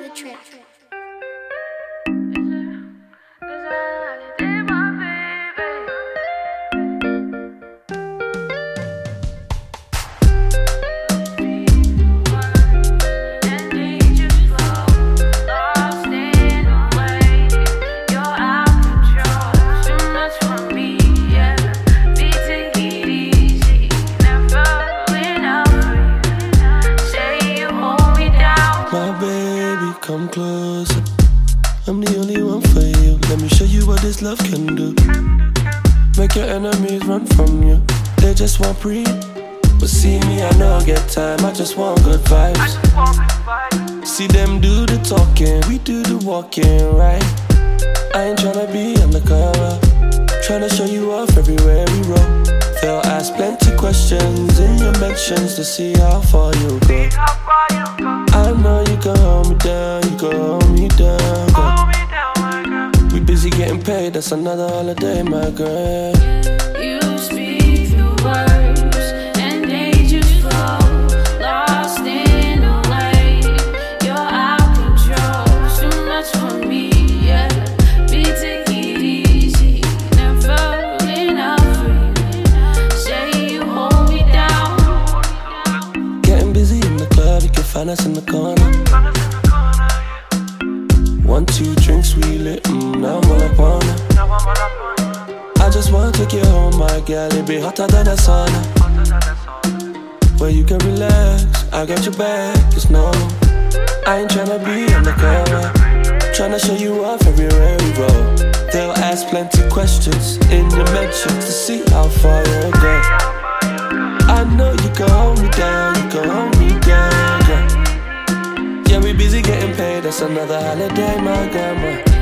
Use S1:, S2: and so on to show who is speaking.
S1: the track.
S2: Come closer, I'm the only one for you. Let me show you what this love can do. Make your enemies run from you. They just want free, but see me, I know I get time. I just want good vibes. See them do the talking, we do the walking, right? I ain't tryna be undercover, tryna show you off everywhere we roll. They'll ask plenty questions in your mentions to see how far you go. I know you can hold me down, you can hold me down, girl. We busy getting paid, that's another holiday, my girl.
S3: You speak the words and they just flow, lost in a wave. You're out control, too much for me, yeah. Take it easy, never enough for you. Say you hold me down.
S2: Getting busy in the club, you can find us in the corner. 1, 2 drinks, we lit, now I'm all up on her. I just wanna take you home, my girl, it be hotter than a sauna. Where you can relax, I got your back, it's normal. I ain't tryna be undercover, tryna show you off everywhere we roll. They'll ask plenty questions in your mentions to see how far you'll go. I know you can hold me down, you can hold me down, girl. Yeah, we busy getting paid, that's another holiday, my grandma.